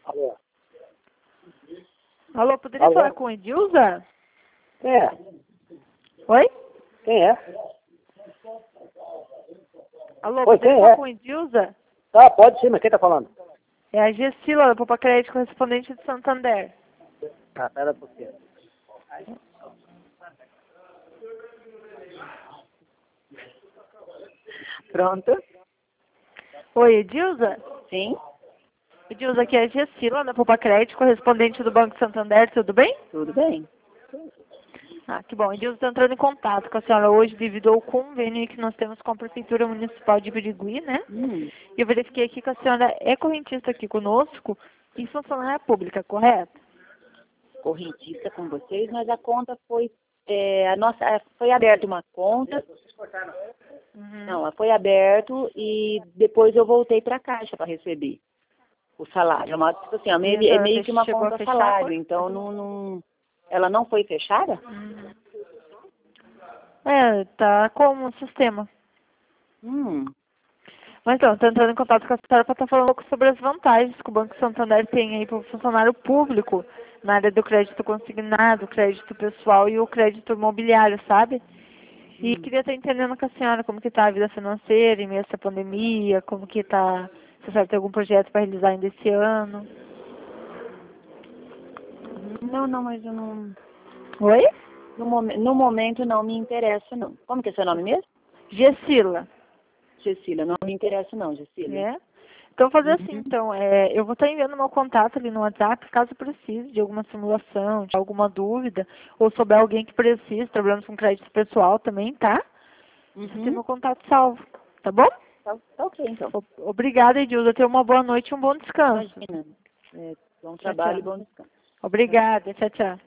Alô? Alô, poderia falar com a Edilza? Quem é? Oi? Quem é? Alô, Oi, poderia quem falar é? com a Edilza? Tá, pode sim, mas quem tá falando? É a Gessila, da Poupa Crédito, correspondente de Santander. Tá, pera um pouquinho. Pronto? Oi, Edilza? Sim, Edilza, aqui é a Gessila, da Poupa Crédito, correspondente do Banco Santander, tudo bem? tudo bem. Ah, que bom. Edilza está entrando em contato com a senhora hoje devido ao convênio que nós temos com a Prefeitura Municipal de Birigui, né? E eu verifiquei aqui que a senhora é correntista aqui conosco e funcionária pública, correto? Correntista com vocês, mas a conta foi, foi aberta uma conta. Não, foi aberto e depois eu voltei para a Caixa para receber o salário. É uma, tipo assim, é meio que uma chegou a conta fechar a salário, conta? então ela não foi fechada? É, tá como o sistema. Mas então, estou entrando em contato com a senhora para estar falando um pouco sobre as vantagens que o Banco Santander tem aí para o funcionário público na área do crédito consignado, crédito pessoal e o crédito imobiliário, sabe? E queria estar entendendo com a senhora como que está a vida financeira em meio a essa pandemia, como que está, se a senhora tem algum projeto para realizar ainda esse ano. Não, mas eu não... Oi? No momento não me interessa, não. Como que é seu nome mesmo? Gessila. Cecília, não me interessa não, Cecília. É? Então, fazer assim, então, eu vou estar enviando meu contato ali no WhatsApp, caso precise de alguma simulação, de alguma dúvida, ou souber alguém que precise, trabalhando com crédito pessoal também, tá? Você tem meu contato salvo, tá bom? Tá ok, então. Obrigada, Edilza. Tenha uma boa noite e um bom descanso. Imagina. Bom Tchau, trabalho tchau. e bom descanso. Obrigada. Tchau, tchau.